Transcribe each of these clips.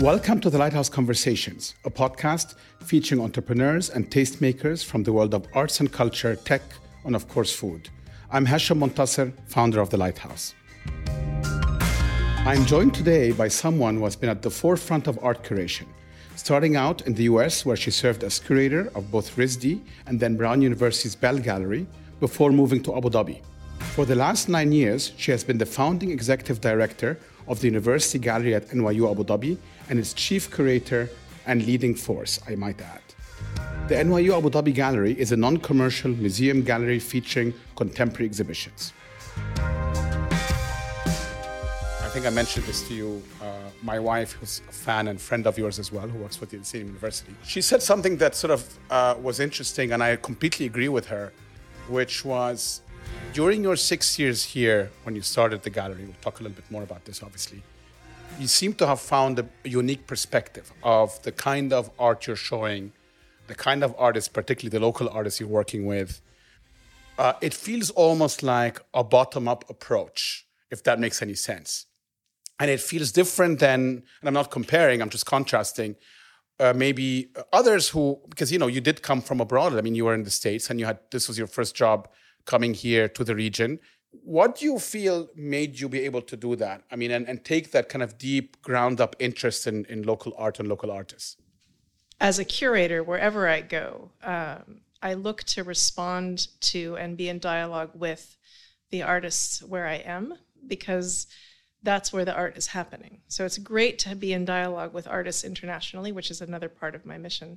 Welcome to the Lighthouse Conversations, a podcast featuring entrepreneurs and tastemakers from the world of arts and culture, tech, and of course food. I'm Hasham Montasser, founder of the Lighthouse. I'm joined today by someone who has been at the forefront of art curation, starting out in the US, where she served as curator of both RISD and then Brown University's Bell Gallery, before moving to Abu Dhabi. For the last 9 years, she has been the founding executive director of the University Gallery at NYU Abu Dhabi and its chief curator and leading force, I might add. The NYU Abu Dhabi Gallery is a non-commercial museum gallery featuring contemporary exhibitions. I think I mentioned this to you. My wife, who's a fan and friend of yours as well, who works with you at the same university, she said something that sort of was interesting, and I completely agree with her, which was, during your 6 years here, when you started the gallery, we'll talk a little bit more about this, obviously, you seem to have found a unique perspective of the kind of art you're showing, the kind of artists, particularly the local artists you're working with. It feels almost like a bottom-up approach, if that makes any sense. And it feels different than, and I'm not comparing, I'm just contrasting, maybe others who, because, you did come from abroad. I mean, you were in the States and this was your first job coming here to the region. What do you feel made you be able to do that? I mean, and take that kind of deep, ground-up interest in local art and local artists? As a curator, wherever I go, I look to respond to and be in dialogue with the artists where I am, because that's where the art is happening. So it's great to be in dialogue with artists internationally, which is another part of my mission.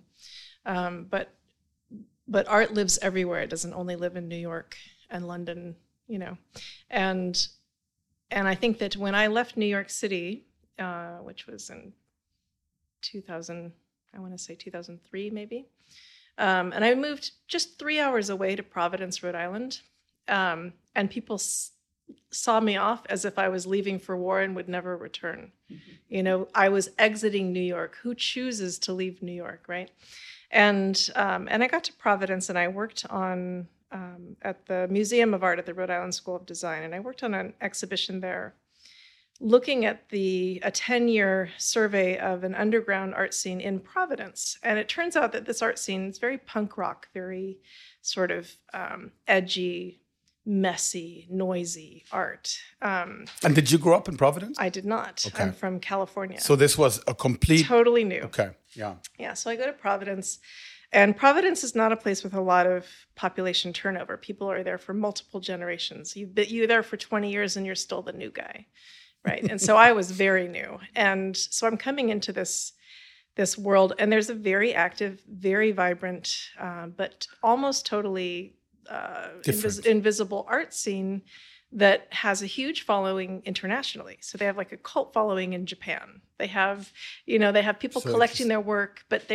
But art lives everywhere. It doesn't only live in New York and London, And I think that when I left New York City, which was in 2003 maybe, and I moved just 3 hours away to Providence, Rhode Island, and people saw me off as if I was leaving for war and would never return. Mm-hmm. I was exiting New York. Who chooses to leave New York, right? And I got to Providence, and I worked on at the Museum of Art at the Rhode Island School of Design, and I worked on an exhibition there, looking at a 10-year survey of an underground art scene in Providence. And it turns out that this art scene is very punk rock, very sort of edgy, messy, noisy art. And did you grow up in Providence? I did not. Okay. I'm from California. So this was a complete... Totally new. Okay, yeah. Yeah, so I go to Providence, and Providence is not a place with a lot of population turnover. People are there for multiple generations. You're there for 20 years and you're still the new guy, right? And so I was very new. And so I'm coming into this world, and there's a very active, very vibrant, but almost totally invisible art scene that has a huge following internationally. So they have like a cult following in Japan. They have people collecting their work, but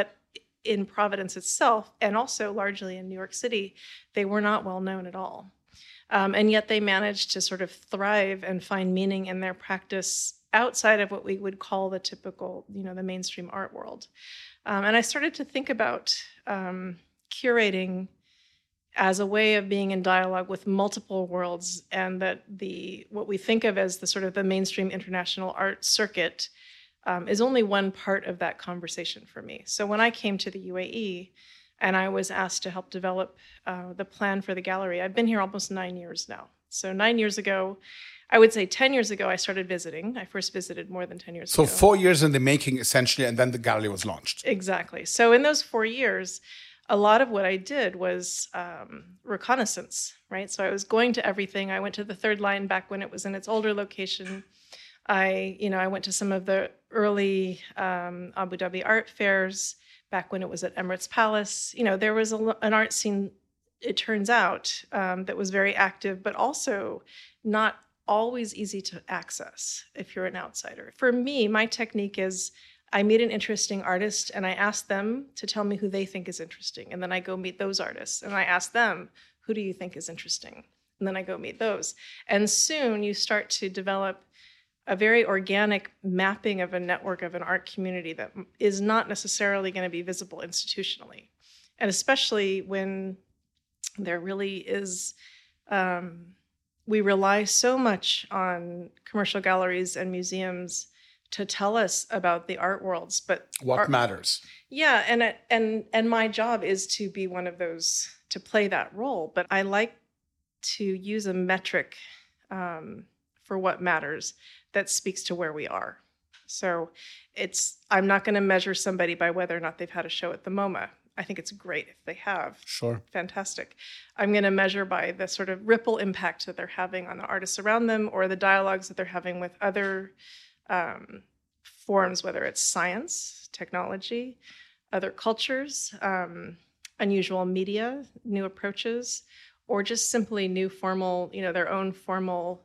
in Providence itself, and also largely in New York City, they were not well known at all. And yet they managed to sort of thrive and find meaning in their practice outside of what we would call the typical, the mainstream art world. And I started to think about curating as a way of being in dialogue with multiple worlds, and that what we think of as the sort of the mainstream international art circuit is only one part of that conversation for me. So when I came to the UAE and I was asked to help develop the plan for the gallery, I've been here almost 9 years now. So 9 years ago, I would say 10 years ago, I started visiting. I first visited more than 10 years ago. So 4 years in the making, essentially, and then the gallery was launched. Exactly. So in those 4 years, a lot of what I did was reconnaissance, right? So I was going to everything. I went to the Third Line back when it was in its older location. I went to some of the early Abu Dhabi art fairs back when it was at Emirates Palace. There was an art scene, it turns out, that was very active, but also not always easy to access if you're an outsider. For me, my technique is I meet an interesting artist and I ask them to tell me who they think is interesting. And then I go meet those artists and I ask them, who do you think is interesting? And then I go meet those. And soon you start to develop a very organic mapping of a network of an art community that is not necessarily going to be visible institutionally. And especially when there really is, we rely so much on commercial galleries and museums to tell us about the art worlds, but what matters. Yeah, and my job is to be one of those, to play that role. But I like to use a metric for what matters that speaks to where we are. So I'm not going to measure somebody by whether or not they've had a show at the MoMA. I think it's great if they have. Sure. Fantastic. I'm going to measure by the sort of ripple impact that they're having on the artists around them, or the dialogues that they're having with other forms, whether it's science, technology, other cultures, unusual media, new approaches, or just simply new formal, their own formal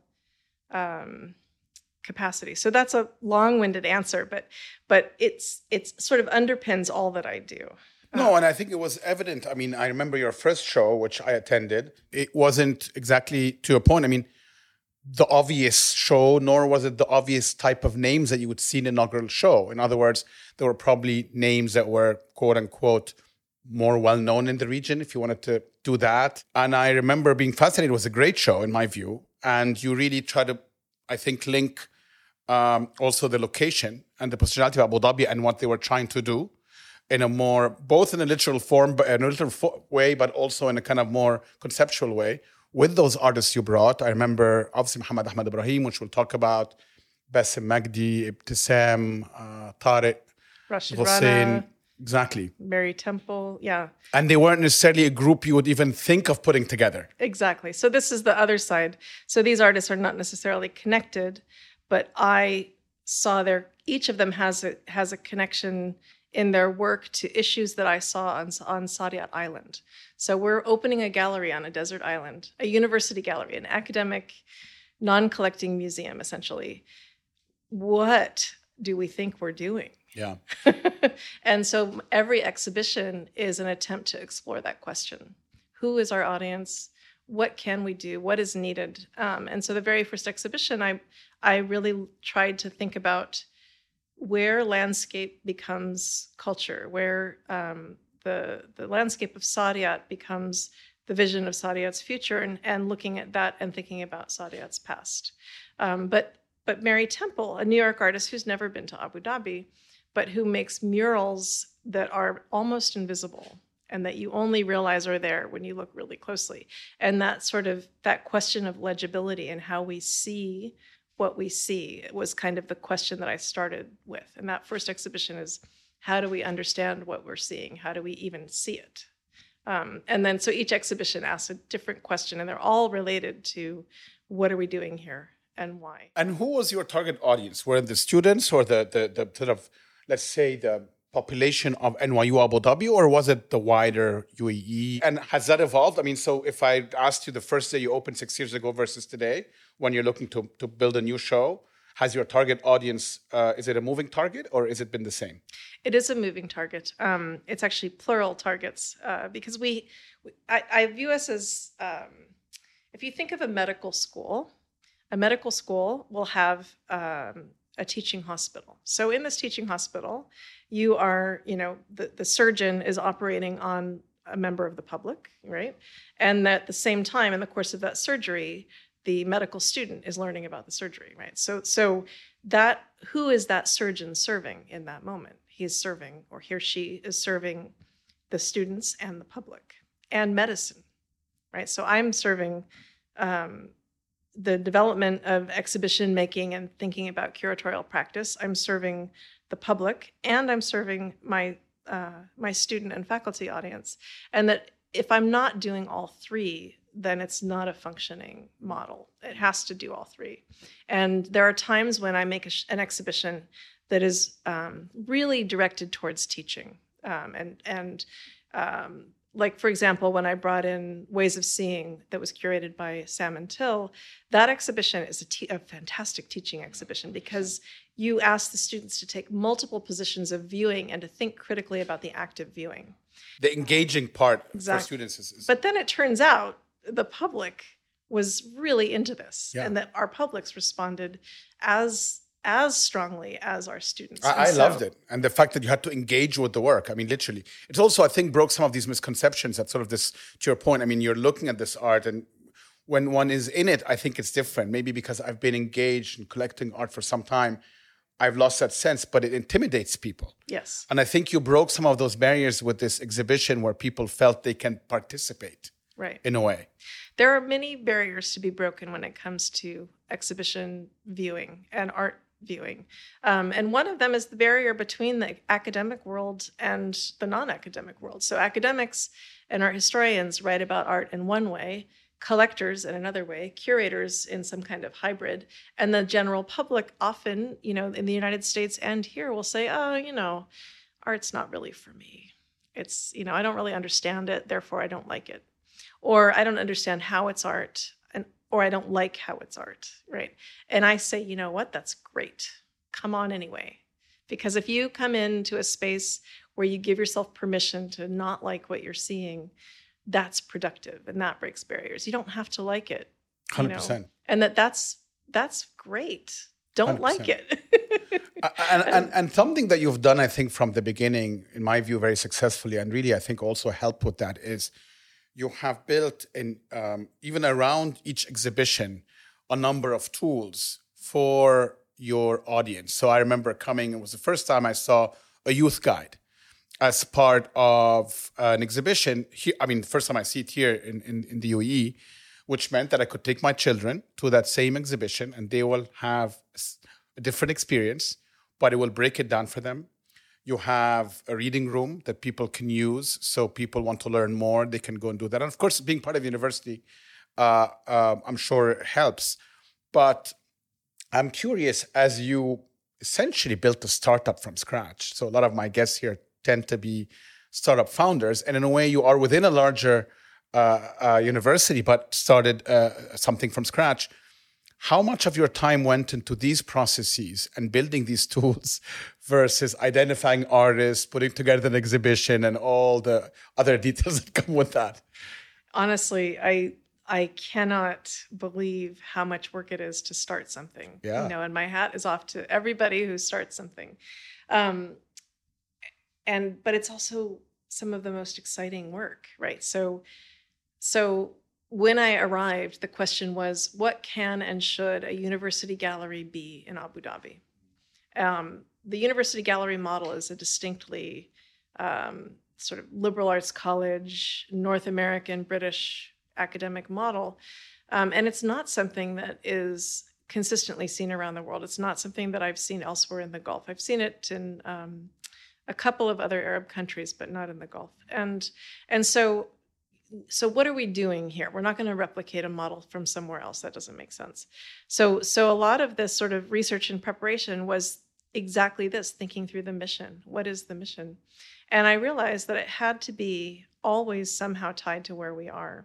capacity. So that's a long-winded answer, but it's sort of underpins all that I do. No, and I think it was evident. I mean, I remember your first show, which I attended. It wasn't exactly to your point. I mean, the obvious show, nor was it the obvious type of names that you would see in an inaugural show. In other words, there were probably names that were, quote unquote, more well-known in the region, if you wanted to do that. And I remember being fascinated. It was a great show, in my view. And you really try to, I think, link also the location and the positionality of Abu Dhabi and what they were trying to do in a more, both in a literal form, but in a literal way, but also in a kind of more conceptual way with those artists you brought. I remember obviously Muhammad Ahmad Ibrahim, which we'll talk about, Bassem Magdi, Ibtisam, Tariq, Rashid Hussein. Rana, Exactly. Mary Temple, yeah. And they weren't necessarily a group you would even think of putting together. Exactly. So this is the other side. So these artists are not necessarily connected, but I saw each of them has a connection in their work to issues that I saw on Saadiyat Island. So we're opening a gallery on a desert island, a university gallery, an academic, non-collecting museum, essentially. What do we think we're doing? Yeah. And so every exhibition is an attempt to explore that question. Who is our audience? What can we do? What is needed? And so the very first exhibition, I really tried to think about where landscape becomes culture, where the landscape of Saadiyat becomes the vision of Saadiyat's future, and looking at that and thinking about Saadiyat's past. But Mary Temple, a New York artist who's never been to Abu Dhabi, but who makes murals that are almost invisible and that you only realize are there when you look really closely. And that question of legibility and how we see what we see was kind of the question that I started with. And that first exhibition is, how do we understand what we're seeing? How do we even see it? And then so each exhibition asks a different question, and they're all related to what are we doing here and why. And who was your target audience? Were it the students or the sort of, let's say, the population of NYU Abu Dhabi, or was it the wider UAE? And has that evolved? I mean, so if I asked you the first day you opened 6 years ago versus today, when you're looking to build a new show, has your target audience, is it a moving target or has it been the same? It is a moving target. It's actually plural targets because I view us as, if you think of a medical school will have a teaching hospital. So in this teaching hospital, you are, the surgeon is operating on a member of the public, right? And at the same time, in the course of that surgery, the medical student is learning about the surgery, right? So that, who is that surgeon serving in that moment? He is serving, or he or she is serving the students and the public and medicine, right? So I'm serving the development of exhibition making and thinking about curatorial practice. I'm serving the public, and I'm serving my student and faculty audience. And that if I'm not doing all three, then it's not a functioning model. It has to do all three. And there are times when I make an exhibition that is really directed towards teaching. Like, for example, when I brought in Ways of Seeing that was curated by Sam and Till, that exhibition is a fantastic teaching exhibition because you ask the students to take multiple positions of viewing and to think critically about the act of viewing. The engaging part Exactly. for students is... But then it turns out the public was really into this, and that our publics responded as strongly as our students. I loved it. And the fact that you had to engage with the work, I mean, literally. It's also, I think, broke some of these misconceptions that sort of this, to your point, I mean, you're looking at this art, and when one is in it, I think it's different. Maybe because I've been engaged in collecting art for some time, I've lost that sense, but it intimidates people. Yes. And I think you broke some of those barriers with this exhibition where people felt they can participate. Right. In a way. There are many barriers to be broken when it comes to exhibition viewing and art viewing. And one of them is the barrier between the academic world and the non-academic world. So academics and art historians write about art in one way, collectors in another way, curators in some kind of hybrid, and the general public often, in the United States and here will say, oh, art's not really for me. It's, I don't really understand it, therefore I don't like it. Or I don't understand how it's art, or I don't like how it's art, right? And I say, you know what, that's great. Come on anyway. Because if you come into a space where you give yourself permission to not like what you're seeing, that's productive and that breaks barriers. You don't have to like it. 100%. And that's great. Don't 100%. Like it. and something that you've done, I think, from the beginning, in my view, very successfully, and really, I think also helped with that is you have built in even around each exhibition a number of tools for your audience. So I remember coming, it was the first time I saw a youth guide as part of an exhibition. First time I see it here in the UAE, which meant that I could take my children to that same exhibition and they will have a different experience, but it will break it down for them. You have a reading room that people can use. So people want to learn more, they can go and do that. And of course, being part of university, I'm sure helps. But I'm curious, as you essentially built a startup from scratch. So a lot of my guests here tend to be startup founders. And in a way, you are within a larger university, but started something from scratch. How much of your time went into these processes and building these tools versus identifying artists, putting together an exhibition, and all the other details that come with that? Honestly, I cannot believe how much work it is to start something. Yeah. And my hat is off to everybody who starts something. But it's also some of the most exciting work, right? So when I arrived, the question was, what can and should a university gallery be in Abu Dhabi? The university gallery model is a distinctly sort of liberal arts college, North American, British academic model. And it's not something that is consistently seen around the world. It's not something that I've seen elsewhere in the Gulf. I've seen it in a couple of other Arab countries, but not in the Gulf. And so what are we doing here? We're not going to replicate a model from somewhere else. That doesn't make sense. So a lot of this sort of research and preparation was exactly this, thinking through the mission. What is the mission? And I realized that it had to be always somehow tied to where we are.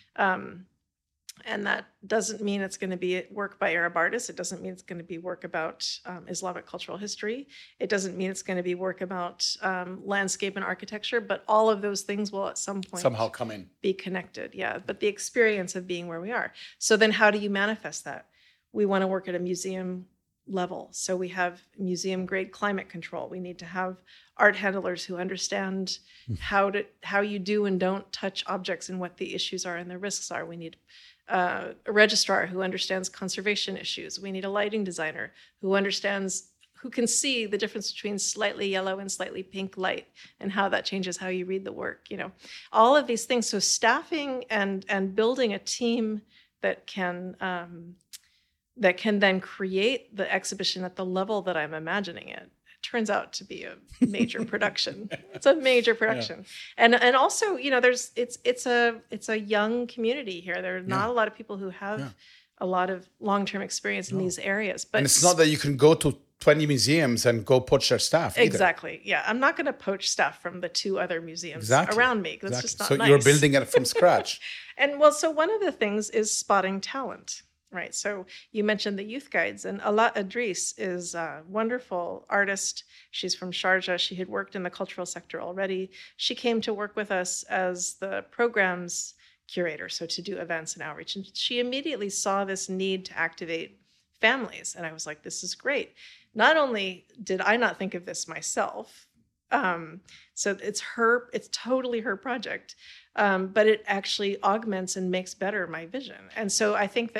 And that doesn't mean it's going to be work by Arab artists. It doesn't mean it's going to be work about Islamic cultural history. It doesn't mean it's going to be work about landscape and architecture, but all of those things will at some point somehow come in, be connected. Yeah, but the experience of being where we are. So then how do you manifest that? We want to work at a museum level. So we have museum grade climate control. We need to have art handlers who understand how you do and don't touch objects and what the issues are and the risks are. We need a registrar who understands conservation issues. We need a lighting designer who can see the difference between slightly yellow and slightly pink light and how that changes how you read the work. All of these things. So staffing and building a team that can then create the exhibition at the level that I'm imagining it. Turns out to be a major production. It's a major production. Yeah. And also, it's a young community here. There are not a lot of people who have a lot of long-term experience in these areas. But and it's not that you can go to 20 museums and go poach their staff either. Exactly. Yeah. I'm not going to poach staff from the 2 other museums around me. That's just not nice. So you're building it from scratch. So one of the things is spotting talent. Right. So you mentioned the youth guides, and Ala Idris is a wonderful artist. She's from Sharjah. She had worked in the cultural sector already. She came to work with us as the programs curator, so to do events and outreach. And she immediately saw this need to activate families. And I was like, this is great. Not only did I not think of this myself, so it's totally her project, but it actually augments and makes better my vision. And so I think that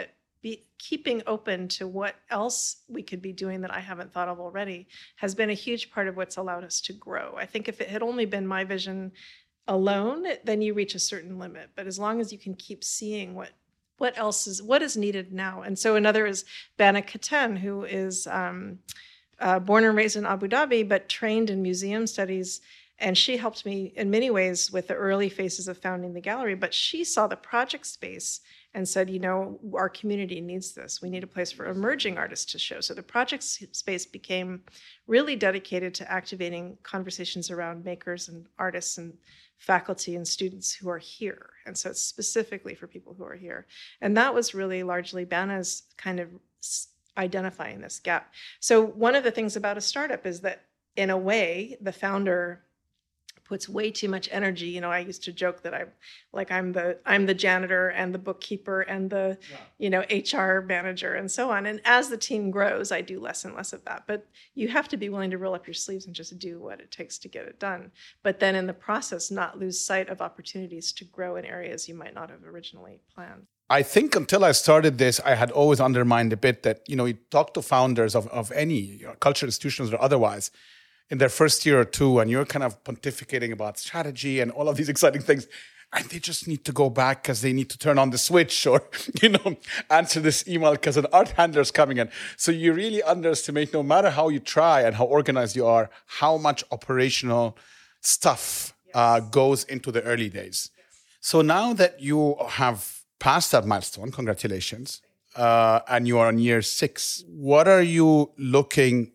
keeping open to what else we could be doing that I haven't thought of already has been a huge part of what's allowed us to grow. I think if it had only been my vision alone, then you reach a certain limit. But as long as you can keep seeing what is needed now. And so another is Bana Katan, who is born and raised in Abu Dhabi, but trained in museum studies. And she helped me in many ways with the early phases of founding the gallery. But she saw the project space and said, our community needs this. We need a place for emerging artists to show. So the project space became really dedicated to activating conversations around makers and artists and faculty and students who are here. And so it's specifically for people who are here. And that was really largely Bana's kind of identifying this gap. So one of the things about a startup is that, in a way, the founder puts way too much energy. I used to joke that I'm the janitor and the bookkeeper and the HR manager and so on. And as the team grows, I do less and less of that. But you have to be willing to roll up your sleeves and just do what it takes to get it done. But then in the process, not lose sight of opportunities to grow in areas you might not have originally planned. I think until I started this, I had always undermined a bit that, you talk to founders of any cultural institutions or otherwise in their first year or two, and you're kind of pontificating about strategy and all of these exciting things, and they just need to go back because they need to turn on the switch or, answer this email because an art handler's coming in. So you really underestimate, no matter how you try and how organized you are, how much operational stuff goes into the early days. So now that you have passed that milestone, congratulations, and you are on year 6, what are you looking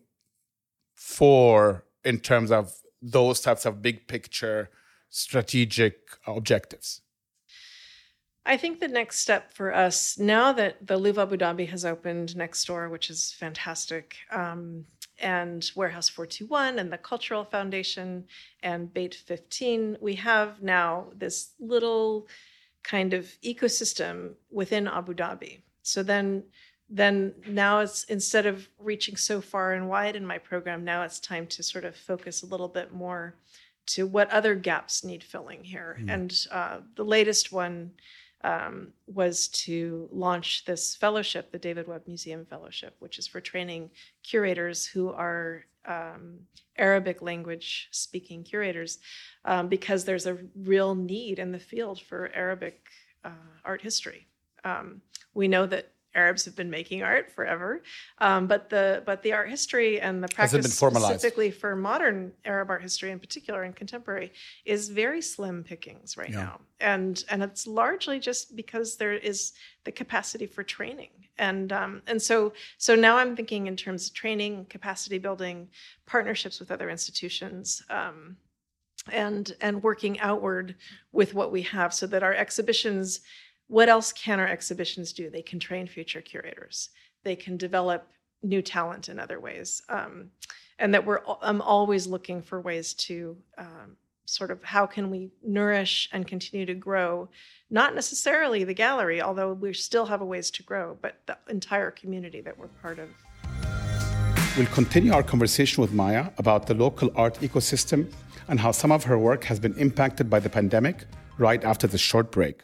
for in terms of those types of big picture strategic objectives? I think the next step for us, now that the Louvre Abu Dhabi has opened next door, which is fantastic, and Warehouse 421 and the Cultural Foundation and Beit 15, we have now this little kind of ecosystem within Abu Dhabi. So then now it's, instead of reaching so far and wide in my program, now it's time to sort of focus a little bit more to what other gaps need filling here. And the latest one was to launch this fellowship, the David Webb Museum Fellowship, which is for training curators who are Arabic language speaking curators, because there's a real need in the field for Arabic art history. We know that Arabs have been making art forever, but the art history and the practice specifically for modern Arab art history in particular and contemporary is very slim pickings right now. And it's largely just because there is the capacity for training. And so now I'm thinking in terms of training, capacity building, partnerships with other institutions, and working outward with what we have so that our exhibitions, what else can our exhibitions do? They can train future curators. They can develop new talent in other ways. And that I'm always looking for ways to sort of, how can we nourish and continue to grow, not necessarily the gallery, although we still have a ways to grow, but the entire community that we're part of. We'll continue our conversation with Maya about the local art ecosystem and how some of her work has been impacted by the pandemic right after this short break.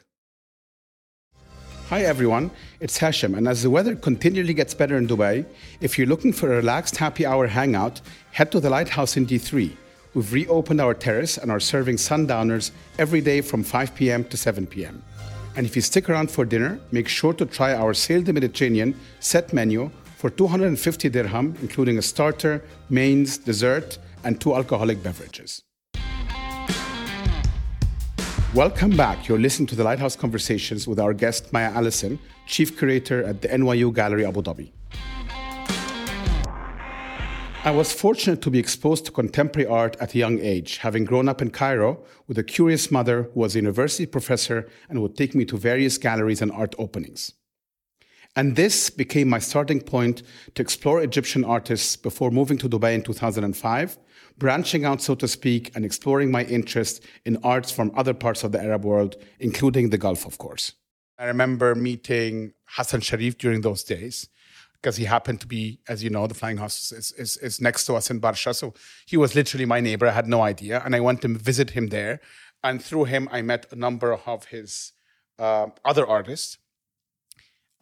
Hi everyone, it's Hashim, and as the weather continually gets better in Dubai, if you're looking for a relaxed happy hour hangout, head to the Lighthouse in D3. We've reopened our terrace and are serving sundowners every day from 5 p.m. to 7 p.m. And if you stick around for dinner, make sure to try our Sail the Mediterranean set menu for 250 dirham, including a starter, mains, dessert, and 2 alcoholic beverages. Welcome back. You're listening to the Lighthouse Conversations with our guest, Maya Allison, Chief Curator at the NYU Gallery Abu Dhabi. I was fortunate to be exposed to contemporary art at a young age, having grown up in Cairo with a curious mother who was a university professor and would take me to various galleries and art openings. And this became my starting point to explore Egyptian artists before moving to Dubai in 2005, branching out, so to speak, and exploring my interest in arts from other parts of the Arab world, including the Gulf, of course. I remember meeting Hassan Sharif during those days, because he happened to be, as you know, the Flying Horse is next to us in Barsha. So he was literally my neighbor. I had no idea. And I went to visit him there. And through him, I met a number of his other artists.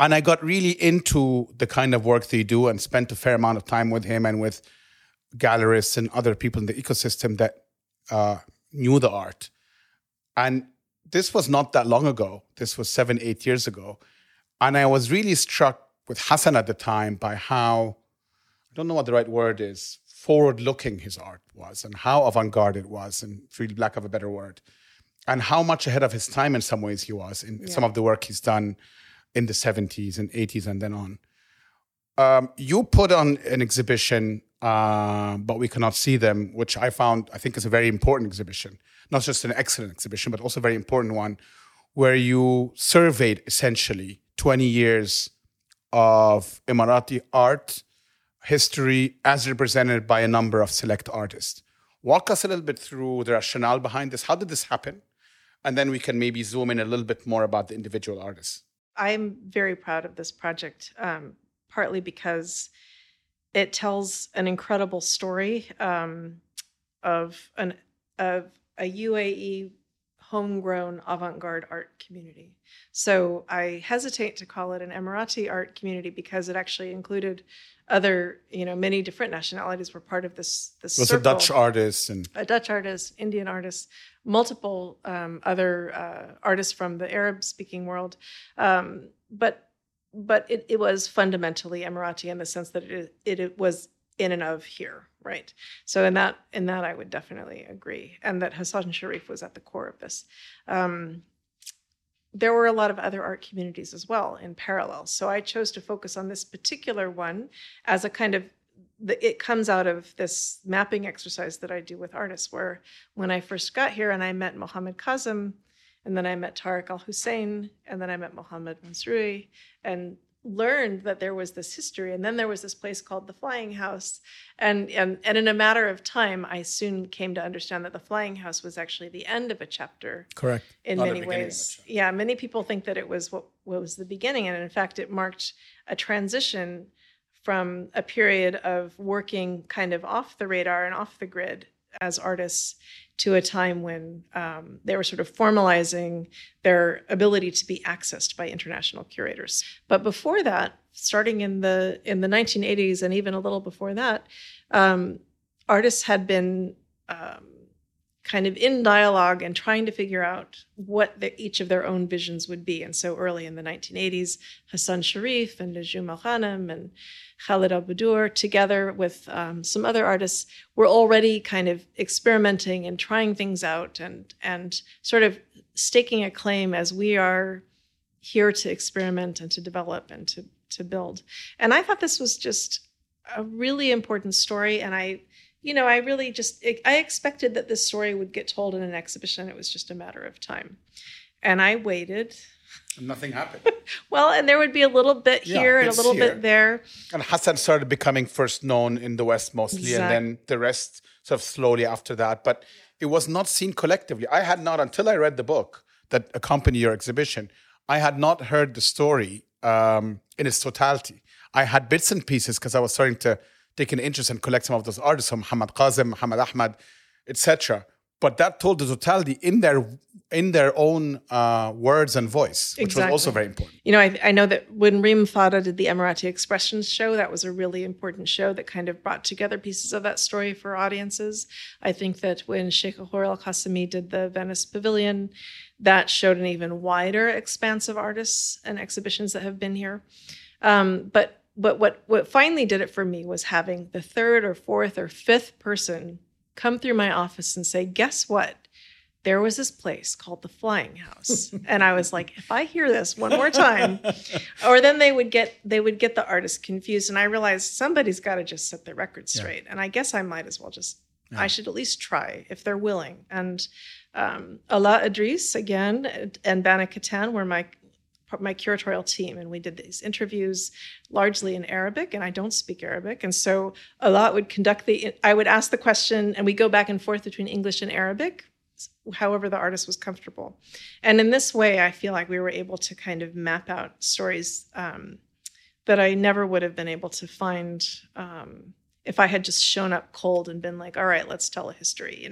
And I got really into the kind of work they do and spent a fair amount of time with him and with gallerists and other people in the ecosystem that knew the art. And this was not that long ago. This was 7-8 years ago. And I was really struck with Hassan at the time by how, I don't know what the right word is, forward-looking his art was and how avant-garde it was, and for lack of a better word, and how much ahead of his time in some ways he was in some of the work he's done in the 70s and 80s and then on. You put on an exhibition, but we cannot see them, which I think is a very important exhibition. Not just an excellent exhibition, but also a very important one, where you surveyed essentially 20 years of Emirati art history as represented by a number of select artists. Walk us a little bit through the rationale behind this. How did this happen? And then we can maybe zoom in a little bit more about the individual artists. I'm very proud of this project, partly because it tells an incredible story of a UAE homegrown avant-garde art community. So I hesitate to call it an Emirati art community because it actually included other, many different nationalities were part of this It was circle. a Dutch artist A Dutch artist, Indian artist, multiple other artists from the Arab-speaking world. But it was fundamentally Emirati in the sense that it was in and of here, right? So in that I would definitely agree, and that Hassan Sharif was at the core of this. There were a lot of other art communities as well in parallel. So I chose to focus on this particular one as a kind of, it comes out of this mapping exercise that I do with artists, where when I first got here and I met Mohammed Kazem, and then I met Tariq Al-Hussein, and then I met Mohammed Mansouri, and learned that there was this history. And then there was this place called the Flying House. And in a matter of time, I soon came to understand that the Flying House was actually the end of a chapter. Correct. In many ways. Yeah, many people think that it was what was the beginning. And in fact, it marked a transition from a period of working kind of off the radar and off the grid as artists to a time when they were sort of formalizing their ability to be accessed by international curators. But before that, starting in the 1980s and even a little before that, artists had been kind of in dialogue and trying to figure out what each of their own visions would be. And so early in the 1980s, Hassan Sharif and Najum Al-Ghanem and Khalid Al-Budur, together with some other artists, were already kind of experimenting and trying things out and sort of staking a claim as we are here to experiment and to develop and to build. And I thought this was just a really important story. And I really I expected that this story would get told in an exhibition. It was just a matter of time. And I waited. And nothing happened. Well, and there would be a little bit here and a little bit there. And Hassan started becoming first known in the West mostly, exactly. And then the rest sort of slowly after that. But it was not seen collectively. I had not, until I read the book that accompanied your exhibition, I had not heard the story in its totality. I had bits and pieces because I was starting to take an interest and collect some of those artists, from Muhammad Kazem, Muhammad Ahmad, etc. But that told the totality in their own words and voice, which was also very important. I know that when Reem Fada did the Emirati Expressions show, that was a really important show that kind of brought together pieces of that story for audiences. I think that when Sheikh Ahur Al-Qasimi did the Venice Pavilion, that showed an even wider expanse of artists and exhibitions that have been here. But what finally did it for me was having the third or fourth or fifth person come through my office and say, guess what? There was this place called the Flying House. And I was like, if I hear this one more time, or then they would get the artist confused. And I realized somebody's got to just set the record straight. Yeah. And I guess I might as well I should at least try if they're willing. And Ala Idris, again, and Bana Katan were my curatorial team, and we did these interviews largely in Arabic, and I don't speak Arabic. And so Ala would I would ask the question, and we go back and forth between English and Arabic, however the artist was comfortable. And in this way, I feel like we were able to kind of map out stories that I never would have been able to find if I had just shown up cold and been like, all right, let's tell a history.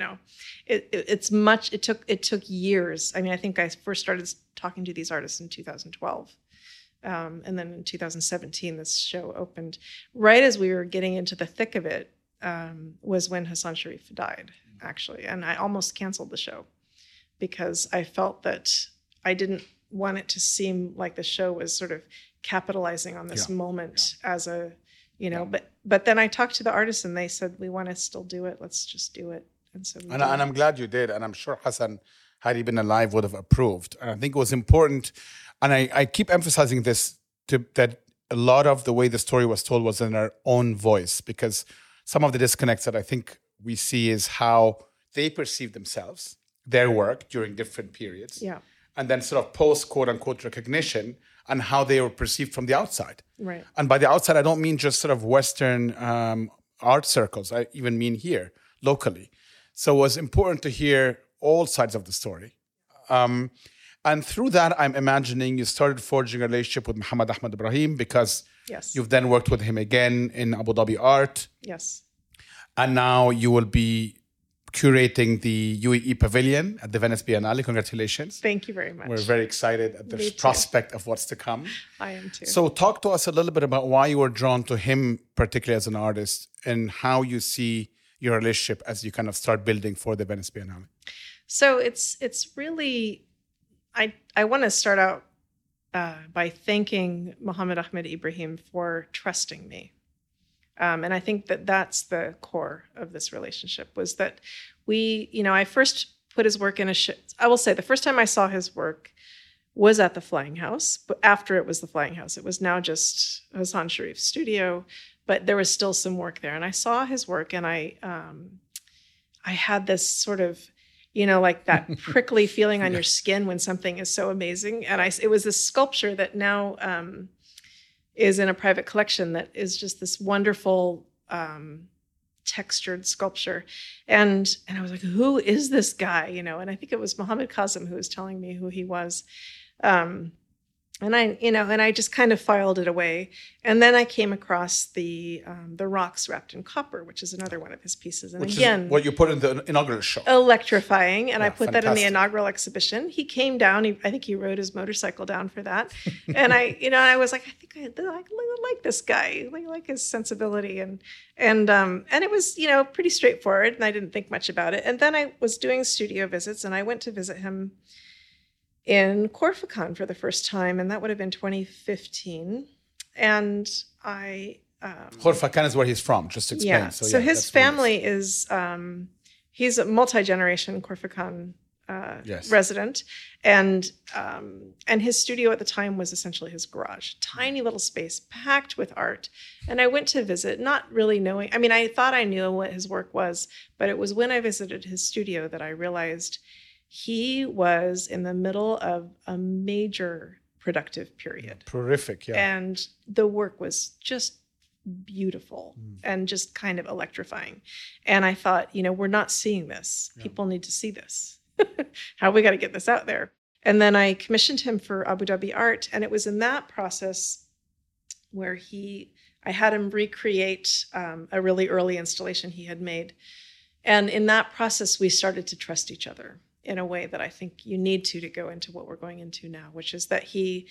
It took years. I mean, I think I first started talking to these artists in 2012. And then in 2017, this show opened. Right as we were getting into the thick of it was when Hassan Sharif died, actually. And I almost canceled the show because I felt that I didn't want it to seem like the show was sort of capitalizing on this moment as a, but then I talked to the artists and they said, we want to still do it. Let's just do it. And so and I'm glad you did. And I'm sure Hassan, had he been alive, would have approved. And I think it was important. And I keep emphasizing this, that a lot of the way the story was told was in our own voice, because some of the disconnects that I think we see is how they perceive themselves, their work during different periods. Yeah. And then sort of post quote unquote recognition and how they were perceived from the outside. Right. And by the outside, I don't mean just sort of Western art circles. I even mean here, locally. So it was important to hear all sides of the story. And through that, I'm imagining you started forging a relationship with Muhammad Ahmad Ibrahim because you've then worked with him again in Abu Dhabi Art. Yes. And now you will be curating the UAE Pavilion at the Venice Biennale. Congratulations. Thank you very much. We're very excited at the prospect of what's to come. I am too. So talk to us a little bit about why you were drawn to him, particularly as an artist, and how you see your relationship as you kind of start building for the Venice Biennale. So it's really, I want to start out by thanking Muhammad Ahmad Ibrahim for trusting me. And I think that that's the core of this relationship, was that I first put his work in I will say the first time I saw his work was at the Flying House, but after it was the Flying House, it was now just Hassan Sharif's studio, but there was still some work there. And I saw his work and I had this sort of, like that prickly feeling on your skin when something is so amazing. And it was this sculpture that now is in a private collection that is just this wonderful textured sculpture. And I was like, who is this guy? And I think it was Mohammed Kazim who was telling me who he was. And I just kind of filed it away. And then I came across the rocks wrapped in copper, which is another one of his pieces. And which again, is what you put in the inaugural show. Electrifying. And I put fantastic. that in the inaugural exhibition. He came down. I think he rode his motorcycle down for that. And I was like, I think I like this guy. I like his sensibility. And it was, pretty straightforward. And I didn't think much about it. And then I was doing studio visits and I went to visit him in Corfacon for the first time, and that would have been 2015. And Corfacon is where he's from, just to explain. Yeah. So his family is, he's a multi-generation Corfacon resident. And his studio at the time was essentially his garage. Tiny little space, packed with art. And I went to visit, not really knowing, I thought I knew what his work was, but it was when I visited his studio that I realized he was in the middle of a major productive period. Prolific, yeah. And the work was just beautiful and just kind of electrifying. And I thought, we're not seeing this. Yeah. People need to see this. How we got to get this out there. And then I commissioned him for Abu Dhabi Art. And it was in that process where I had him recreate a really early installation he had made. And in that process, we started to trust each other in a way that I think you need to go into what we're going into now, which is that he,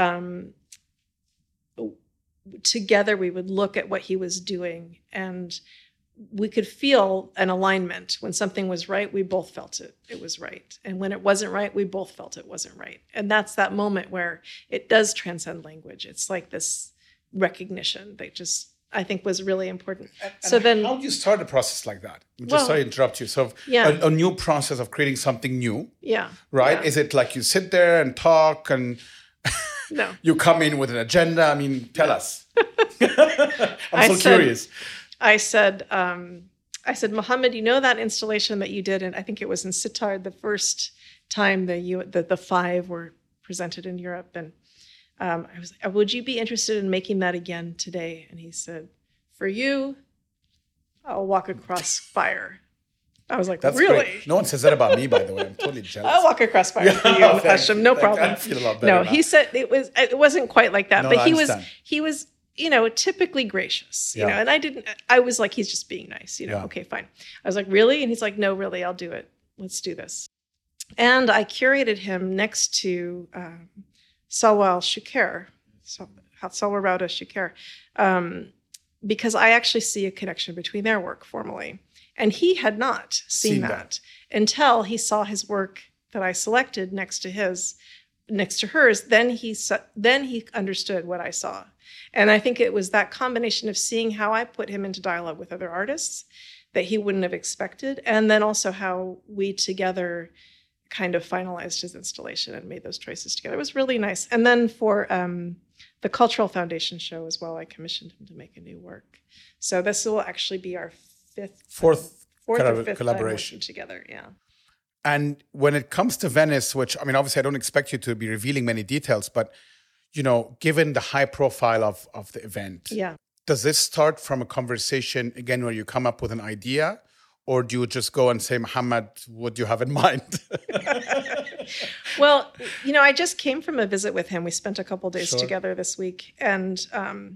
together we would look at what he was doing and we could feel an alignment. When something was right, we both felt it was right. And when it wasn't right, we both felt it wasn't right. And that's that moment where it does transcend language. It's like this recognition that just, I think, was really important. And then, how do you start a process like that? Sorry to interrupt you. So a new process of creating something new. Yeah. Right? Yeah. Is it like you sit there and talk and no. you come in with an agenda? Tell us. I'm curious. I said, Mohammed, that installation that you did, and I think it was in Sittard, the first time the five were presented in Europe, and I was like, would you be interested in making that again today? And he said, for you, I'll walk across fire. I was like, that's really? Great. No one says that about me, by the way. I'm totally jealous. I'll walk across fire for you, Hashem, no problem. I feel a lot better now. He said it wasn't quite like that, no, but he was typically gracious, and I was like, he's just being nice, okay, fine. I was like, really? And he's like, no, really, I'll do it. Let's do this. And I curated him next to Salwa al-Shukair, Salvarado Chiquer, because I actually see a connection between their work formally. And he had not seen that until he saw his work that I selected next to hers. Then he understood what I saw. And I think it was that combination of seeing how I put him into dialogue with other artists that he wouldn't have expected, and then also how we together kind of finalized his installation and made those choices together. It was really nice. And then for the Cultural Foundation show as well, I commissioned him to make a new work. So this will actually be our fourth or fifth collaboration together. Yeah. And when it comes to Venice, which, I mean, obviously I don't expect you to be revealing many details, but, you know, given the high profile of the event, does this start from a conversation, again, where you come up with an idea? Or do you just go and say, Mohammed, what do you have in mind? Well, you know, I just came from a visit with him. We spent a couple days together this week. And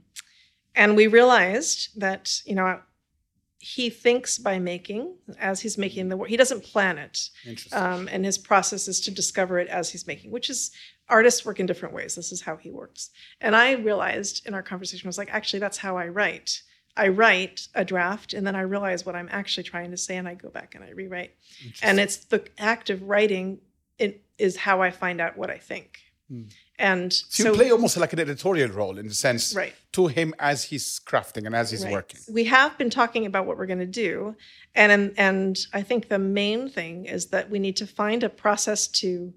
we realized that, you know, he thinks by making, as he's making the work. He doesn't plan it. And his process is to discover it as he's making, which is, artists work in different ways. This is how he works. And I realized in our conversation, I was like, actually, that's how I write. I write a draft, and then I realize what I'm actually trying to say, and I go back and I rewrite. And it's the act of writing, it is how I find out what I think. And so you play almost like an editorial role, in the sense, to him as he's crafting and as he's working. We have been talking about what we're going to do, and I think the main thing is that we need to find a process to.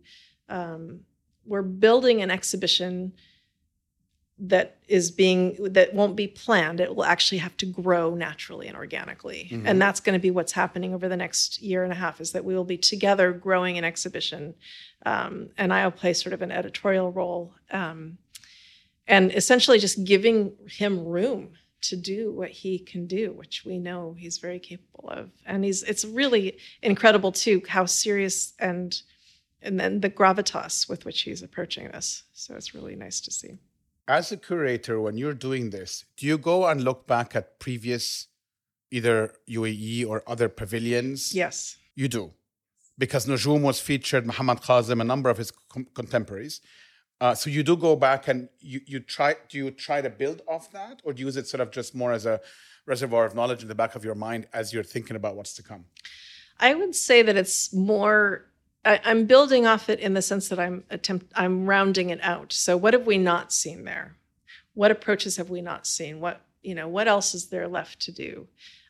We're building an exhibition that won't be planned. It will actually have to grow naturally and organically. Mm-hmm. And that's going to be what's happening over the next year and a half, is that we will be together growing an exhibition. And I'll play sort of an editorial role. And essentially just giving him room to do what he can do, which we know he's very capable of. And it's really incredible too, how serious and then the gravitas with which he's approaching this. So it's really nice to see. As a curator, when you're doing this, do you go and look back at previous either UAE or other pavilions? Yes. You do. Because Nujoum was featured, Muhammad Kazim, a number of his contemporaries. So you do go back and do you try to build off that? Or do you use it sort of just more as a reservoir of knowledge in the back of your mind as you're thinking about what's to come? I would say that it's more... I'm building off it in the sense that I'm rounding it out. So what have we not seen there? What approaches have we not seen? What else is there left to do?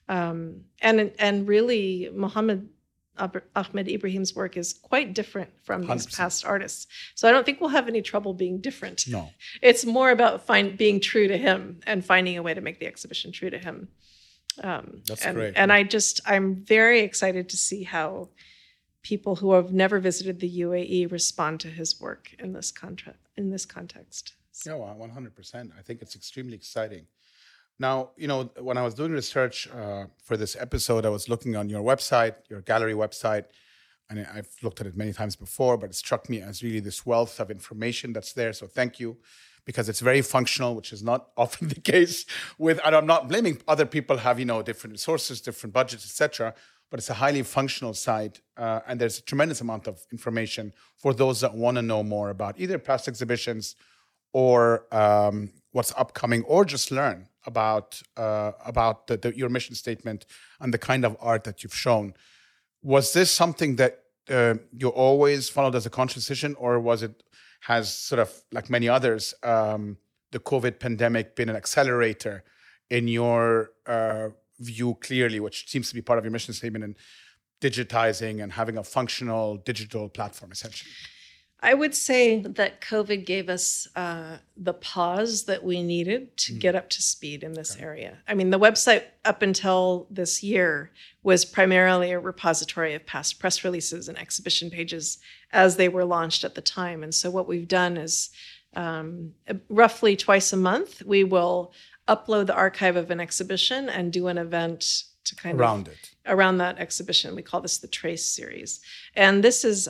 And really, Mohammed Ahmed Ibrahim's work is quite different from these 100%. Past artists. So I don't think we'll have any trouble being different. No. It's more about being true to him and finding a way to make the exhibition true to him. That's great. And I'm very excited to see how people who have never visited the UAE respond to his work in this context. So. Yeah, 100%. I think it's extremely exciting. Now, when I was doing research for this episode, I was looking on your website, your gallery website, and I've looked at it many times before, but it struck me as really this wealth of information that's there. So thank you, because it's very functional, which is not often the case and I'm not blaming other people have, different resources, different budgets, etc., but it's a highly functional site, and there's a tremendous amount of information for those that want to know more about either past exhibitions or what's upcoming, or just learn about your mission statement and the kind of art that you've shown. Was this something that you always followed as a conscious decision, or has sort of, like many others, the COVID pandemic been an accelerator in your view clearly, which seems to be part of your mission statement, in digitizing and having a functional digital platform, essentially? I would say that COVID gave us the pause that we needed to get up to speed in this area. I mean, the website up until this year was primarily a repository of past press releases and exhibition pages as they were launched at the time. And so what we've done is roughly twice a month, we will upload the archive of an exhibition and do an event to around that exhibition. We call this the Trace series. And this is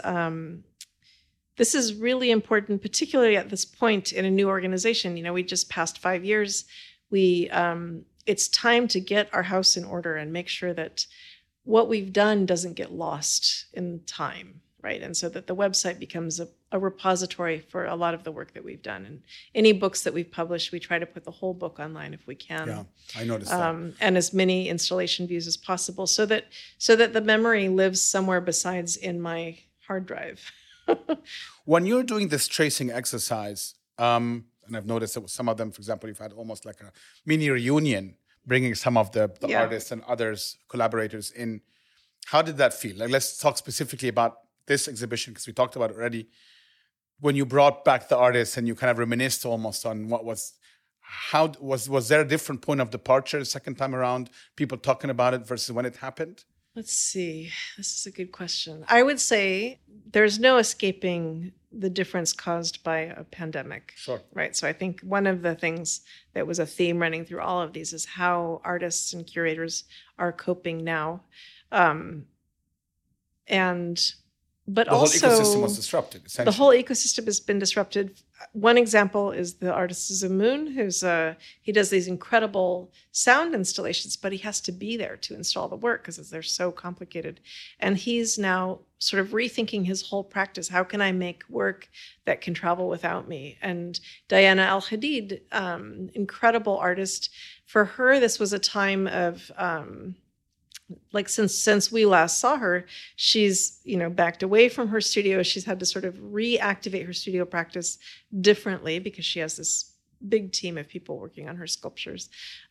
really important, particularly at this point in a new organization. We just passed 5 years. It's time to get our house in order and make sure that what we've done doesn't get lost in time, right? And so that the website becomes a repository for a lot of the work that we've done. And any books that we've published, we try to put the whole book online if we can. Yeah, I noticed that. And as many installation views as possible, so that the memory lives somewhere besides in my hard drive. When you're doing this tracing exercise, and I've noticed that with some of them, for example, you've had almost like a mini reunion, bringing some of the artists and others, collaborators in. How did that feel? Like, let's talk specifically about this exhibition, because we talked about it already. When you brought back the artists and you kind of reminisced almost on what was, how was there a different point of departure the second time around, people talking about it versus when it happened? Let's see. This is a good question. I would say there's no escaping the difference caused by a pandemic. Sure. Right. So I think one of the things that was a theme running through all of these is how artists and curators are coping now. But the also, whole ecosystem was disrupted, essentially. The whole ecosystem has been disrupted. One example is the artist Zamoon, he does these incredible sound installations, but he has to be there to install the work because they're so complicated. And he's now sort of rethinking his whole practice. How can I make work that can travel without me? And Diana Al-Hadid, incredible artist. For her, this was a time of... like since we last saw her, she's, backed away from her studio. She's had to sort of reactivate her studio practice differently because she has this big team of people working on her sculptures.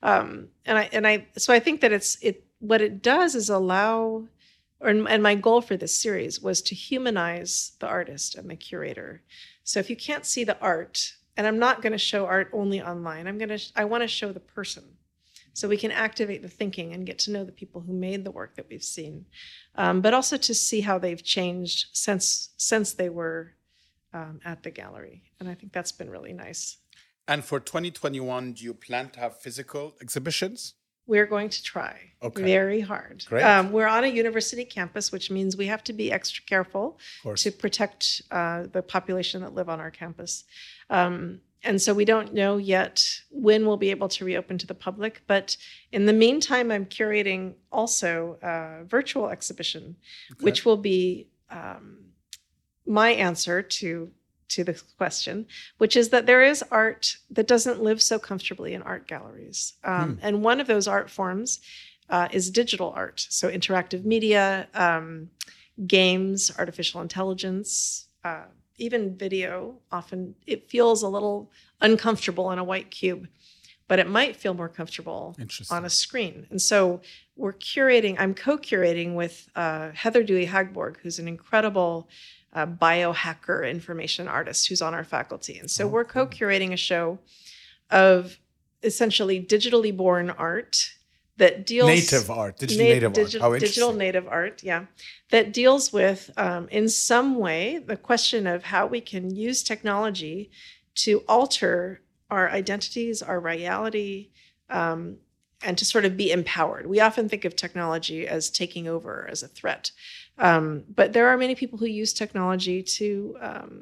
So I think that what it does is allow, and my goal for this series was to humanize the artist and the curator. So if you can't see the art, and I'm not going to show art only online, I want to show the person. So we can activate the thinking and get to know the people who made the work that we've seen, but also to see how they've changed since they were at the gallery. And I think that's been really nice. And for 2021, do you plan to have physical exhibitions? We're going to try very hard. Great. We're on a university campus, which means we have to be extra careful to protect the population that live on our campus. And so we don't know yet when we'll be able to reopen to the public. But in the meantime, I'm curating also a virtual exhibition, which will be my answer to the question, which is that there is art that doesn't live so comfortably in art galleries. And one of those art forms is digital art. So interactive media, games, artificial intelligence, even video. Often it feels a little uncomfortable in a white cube, but it might feel more comfortable on a screen. And so I'm co-curating with Heather Dewey-Hagborg, who's an incredible biohacker information artist who's on our faculty. And so we're co-curating a show of essentially digitally born art that deals... Digital native art, yeah. That deals with, in some way, the question of how we can use technology to alter our identities, our reality, and to sort of be empowered. We often think of technology as taking over, as a threat. But there are many people who use technology to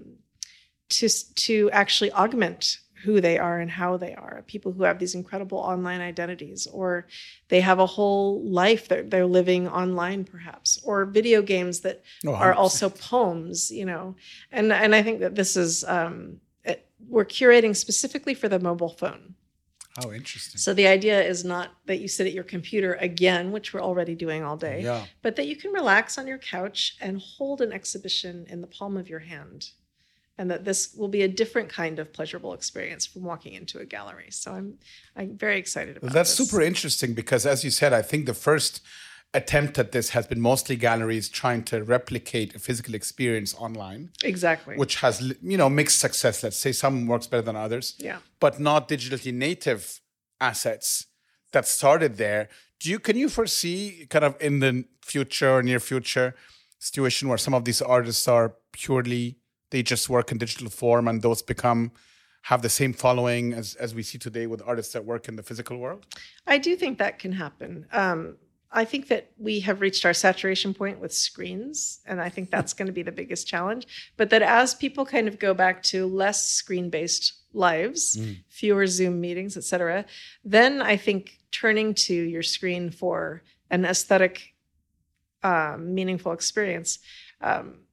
actually augment who they are and how they are. People who have these incredible online identities, or they have a whole life that they're living online, perhaps, or video games that are also poems, And I think that this is, we're curating specifically for the mobile phone. Oh, interesting. So the idea is not that you sit at your computer again, which we're already doing all day, but that you can relax on your couch and hold an exhibition in the palm of your hand. And that this will be a different kind of pleasurable experience from walking into a gallery. So I'm very excited about That's super interesting because, as you said, I think the first attempt at this has been mostly galleries trying to replicate a physical experience online. Exactly. Which has, mixed success. Let's say some works better than others. Yeah. But not digitally native assets that started there. Can you foresee kind of in the future or near future situation where some of these artists are they just work in digital form and those have the same following as we see today with artists that work in the physical world? I do think that can happen. I think that we have reached our saturation point with screens, and I think that's going to be the biggest challenge. But that as people kind of go back to less screen-based lives, fewer Zoom meetings, et cetera, then I think turning to your screen for an aesthetic, meaningful experience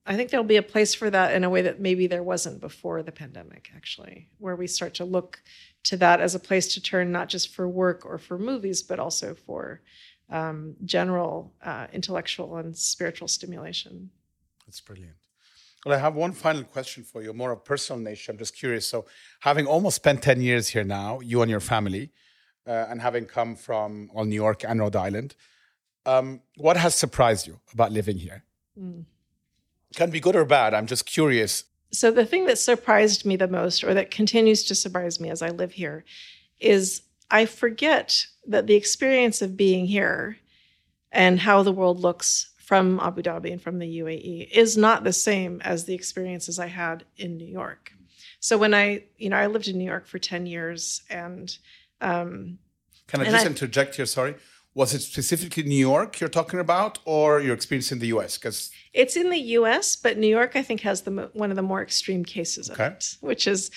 I think there'll be a place for that in a way that maybe there wasn't before the pandemic, actually, where we start to look to that as a place to turn, not just for work or for movies, but also for general intellectual and spiritual stimulation. That's brilliant. Well, I have one final question for you, more of personal nature. I'm just curious. So, having almost spent 10 years here now, you and your family, and having come from New York and Rhode Island, what has surprised you about living here? Can be good or bad. I'm just curious. So the thing that surprised me the most, or that continues to surprise me as I live here, is I forget that the experience of being here and how the world looks from Abu Dhabi and from the UAE is not the same as the experiences I had in New York. So when I lived in New York for 10 years and... Can I just interject here? Sorry. Was it specifically New York you're talking about, or your experience in the U.S.? Because it's in the U.S., but New York, I think, has one of the more extreme cases of it, which is,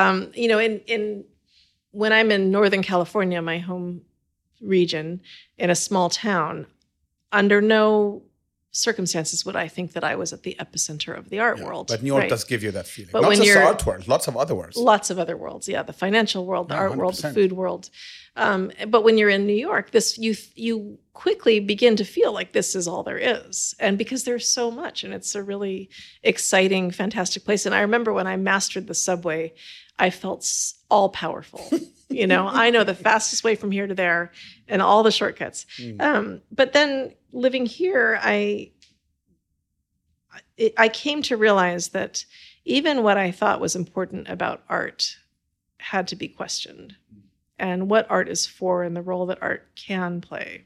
when I'm in Northern California, my home region, in a small town, under no circumstances would I think that I was at the epicenter of the art world. But New York does give you that feeling. But not just the art world, lots of other worlds. Lots of other worlds, yeah. The financial world, the art world, the food world. But when you're in New York, you quickly begin to feel like this is all there is. And because there's so much, and it's a really exciting, fantastic place. And I remember when I mastered the subway, I felt all powerful. I know the fastest way from here to there and all the shortcuts. But then living here, I came to realize that even what I thought was important about art had to be questioned, and what art is for and the role that art can play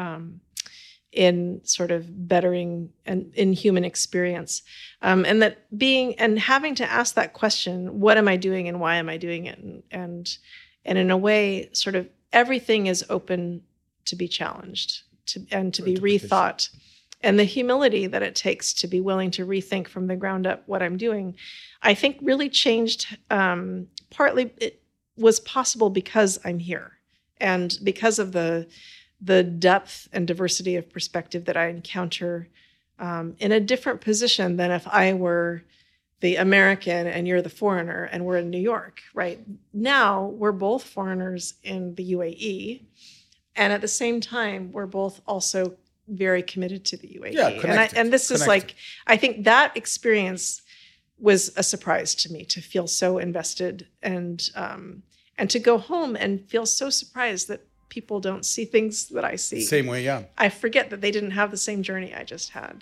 in sort of bettering and in human experience. And that having to ask that question, what am I doing and why am I doing it? And in a way, sort of everything is open to be challenged and to be rethought. And the humility that it takes to be willing to rethink from the ground up what I'm doing, I think really changed. Partly it was possible because I'm here and because of the depth and diversity of perspective that I encounter in a different position than if I were the American and you're the foreigner and we're in New York, right? Now we're both foreigners in the UAE. And at the same time, we're both also very committed to the UAE. Yeah, and this is like, I think that experience was a surprise to me, to feel so invested and to go home and feel so surprised that people don't see things that I see. Same way, yeah. I forget that they didn't have the same journey I just had.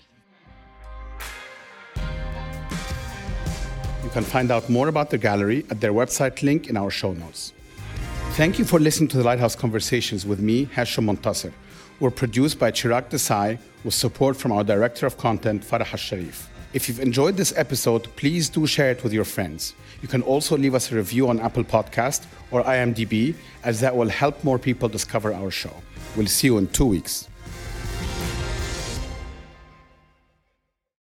You can find out more about the gallery at their website link in our show notes. Thank you for listening to the Lighthouse Conversations with me, Hashim Montasser. We're produced by Chirag Desai with support from our Director of Content, Farah Al-Sharif. If you've enjoyed this episode, please do share it with your friends. You can also leave us a review on Apple Podcast or IMDb, as that will help more people discover our show. We'll see you in 2 weeks.